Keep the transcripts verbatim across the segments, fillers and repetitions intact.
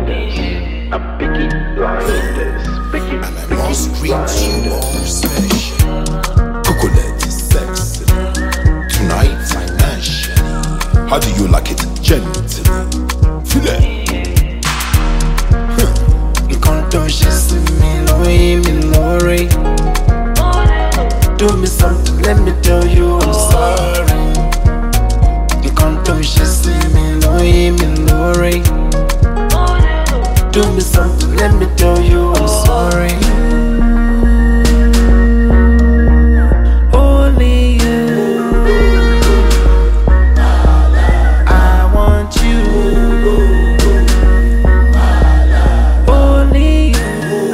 blinders. I'm picky blinders. Picky, And I picky must treat you more blinders. special. Coconut is sexy. Tonight financially. How do you like it? Gently. Feel it. You can't do shit to me, no way, me Lori. Do me something, let me tell you I'm sorry. You can't do shit to me, no way, me Lori. Do me something, let me tell you I'm sorry. Only you, I want you. Only you.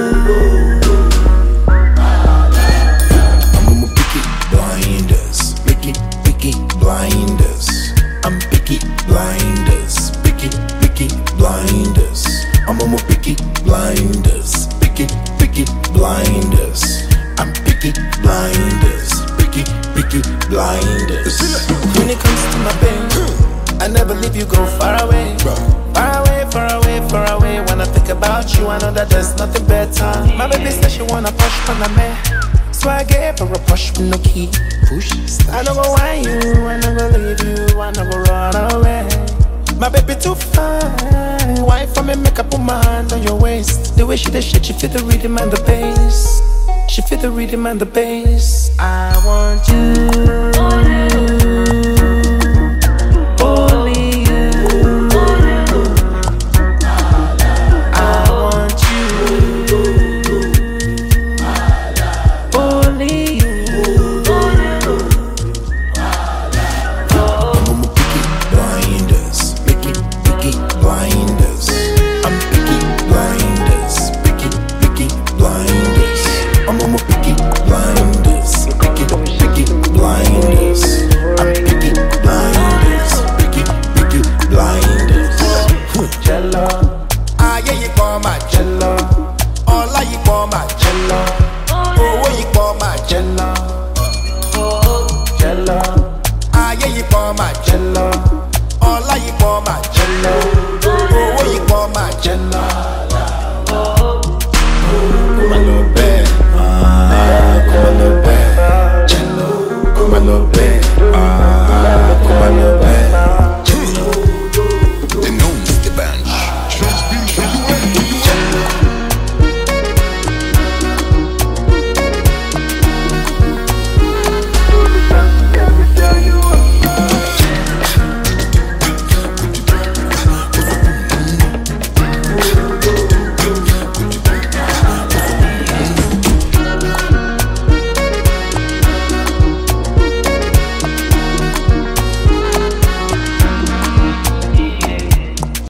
I'm on my picky blinders. Picky, picky blinders. I'm picky blinders. Picky, picky blinders. I'm on my picky blinders. Picky, picky blinders. I'm picky blinders. Picky, picky blinders. When it comes to my pain, I never leave you, go far away. Far away, far away, far away. When I think about you, I know that there's nothing better. My baby said she wanna push from the man, so I gave her a push with no key. Push, I don't go want you, I never leave you, I never run away. My baby too fine. Why for me make up put my hand on your waist? The way she did shit, she feel the rhythm and the bass. She feel the rhythm and the bass. I want you.